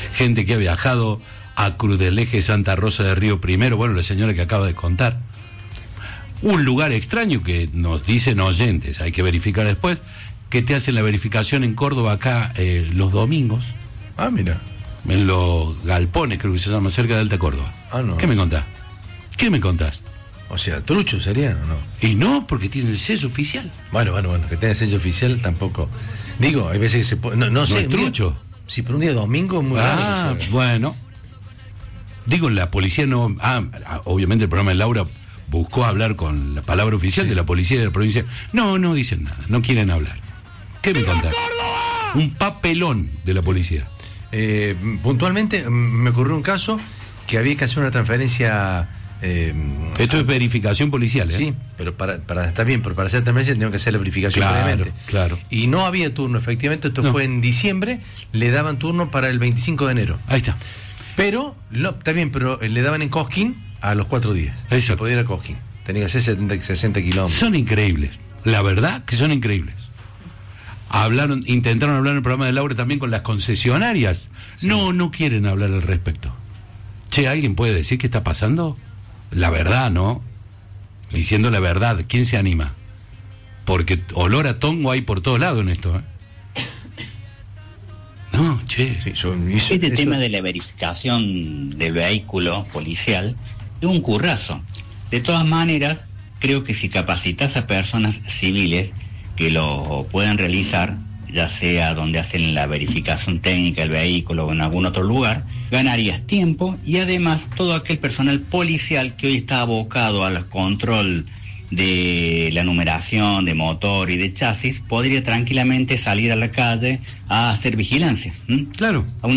gente que ha viajado a Cruz del Eje, Santa Rosa de Río Primero, bueno, la señora que acaba de contar. Un lugar extraño que nos dicen oyentes, hay que verificar después, que te hacen la verificación en Córdoba acá los domingos. Ah, mira. En los galpones, creo que se llama, cerca de Alta Córdoba. Ah, no. ¿Qué me contás? ¿Qué me contás? O sea, trucho serían, ¿o no? Y no, porque tiene el sello oficial. Bueno, que tenga sello oficial tampoco. Digo, hay veces que se puede... No sé, es trucho. Sí, pero un día domingo es muy raro. Bueno. Digo, la policía no... obviamente el programa de Laura buscó hablar con la palabra oficial de la policía de la provincia. No dicen nada, no quieren hablar. ¿Qué me contás? Un papelón de la policía. Puntualmente me ocurrió un caso que había que hacer una transferencia... Esto es verificación policial, ¿eh? Sí, pero está bien, pero para hacer transferencia tengo que hacer la verificación previamente. Claro. Y no había turno, efectivamente, esto fue en diciembre, le daban turno para el 25 de enero. Ahí está. Pero, está bien, pero le daban en Cosquín a los 4 días. Eso. Se podía ir a Cosquín. Tenía que hacer 60 kilómetros. Son increíbles. La verdad que son increíbles. Intentaron hablar en el programa de Laura también con las concesionarias. Sí. No quieren hablar al respecto. Che, ¿alguien puede decir qué está pasando? La verdad, ¿no? Diciendo la verdad, ¿quién se anima? Porque olor a tongo hay por todos lados en esto, ¿eh? No, che. Sí, tema de la verificación de vehículo policial es un currazo. De todas maneras, creo que si capacitas a personas civiles que lo puedan realizar, ya sea donde hacen la verificación técnica del vehículo o en algún otro lugar, ganarías tiempo y además todo aquel personal policial que hoy está abocado al control de la numeración de motor y de chasis podría tranquilamente salir a la calle a hacer vigilancia. Claro. A una